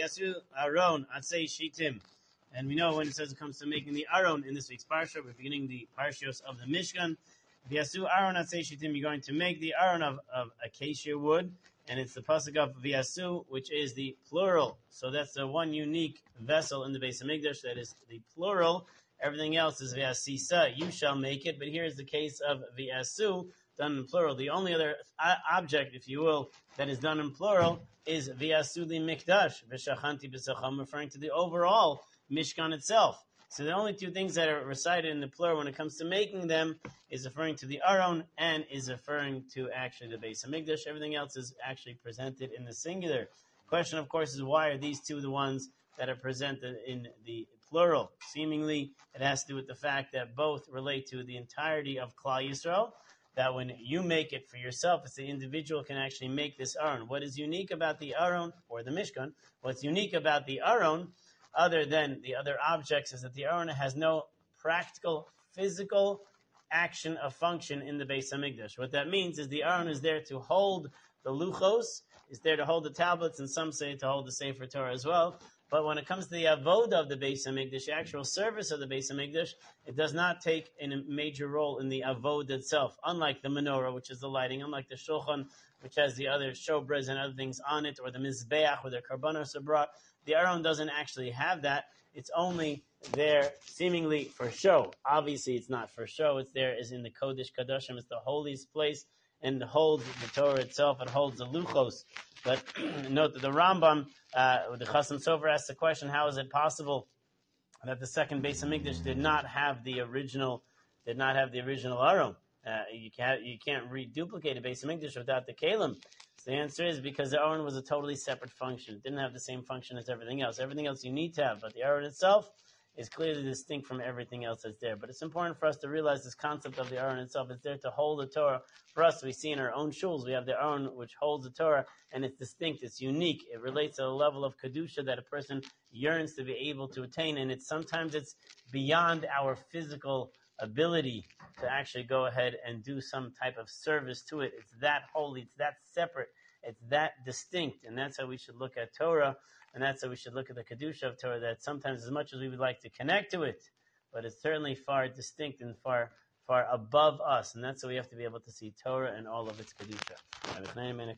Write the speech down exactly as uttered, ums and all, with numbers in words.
V'yasu Aron Atzei Shitim. And we know when it says it comes to making the Aron in this week's Parsha, we're beginning the Parshios of the Mishkan. V'yasu Aron Atzei Shitim, you're going to make the Aron of, of acacia wood, and it's the pasuk of V'yasu, which is the plural. So that's the one unique vessel in the Beis Hamikdash that is the plural. Everything else is V'yasisa, you shall make it, but here's the case of V'yasu, done in plural. The only other object, if you will, that is done in plural is V'yasu li mikdash, v'shachanti b'sacham, referring to the overall Mishkan itself. So the only two things that are recited in the plural when it comes to making them is referring to the Aron and is referring to actually the Beis Hamikdash. Everything else is actually presented in the singular. Question, of course, is why are these two the ones that are presented in the plural? Seemingly, it has to do with the fact that both relate to the entirety of Klal Yisrael, that when you make it for yourself, it's the individual can actually make this Aron. What is unique about the Aron, or the Mishkan, what's unique about the Aron, other than the other objects, is that the Aron has no practical, physical action of function in the Beis Hamikdash. What that means is the Aron is there to hold the luchos, is there to hold the tablets, and some say to hold the Sefer Torah as well. But when it comes to the avodah of the Beis Hamikdash, the actual service of the Beis Hamikdash, it does not take a major role in the avodah itself. Unlike the menorah, which is the lighting, unlike the shulchan, which has the other showbreads and other things on it, or the mizbeach, where the karbanos are brought, the Aron doesn't actually have that. It's only there seemingly for show. Obviously, it's not for show. It's there as in the Kodesh Kadoshim. It's the holiest place, and it holds the Torah itself. It holds the luchos. But note that the Rambam, uh, the Chasam Sofer asks the question, how is it possible that the second Beis Hamikdash did not have the original, did not have the original Aron? Uh, you can't, you can't reduplicate a Beis Hamikdash without the Kalim. So the answer is because the Aron was a totally separate function. It didn't have the same function as everything else. Everything else you need to have, but the Aron itself is clearly distinct from everything else that's there. But it's important for us to realize this concept of the Aron itself. It's there to hold the Torah. For us, we see in our own shuls, we have the Aron which holds the Torah, and it's distinct, it's unique. It relates to a level of Kedusha that a person yearns to be able to attain, and it's sometimes it's beyond our physical ability to actually go ahead and do some type of service to it. It's that holy, it's that separate, it's that distinct, and that's how we should look at Torah. And that's how we should look at the Kedusha of Torah, that sometimes as much as we would like to connect to it, but it's certainly far distinct and far far above us. And that's how we have to be able to see Torah and all of its Kedusha.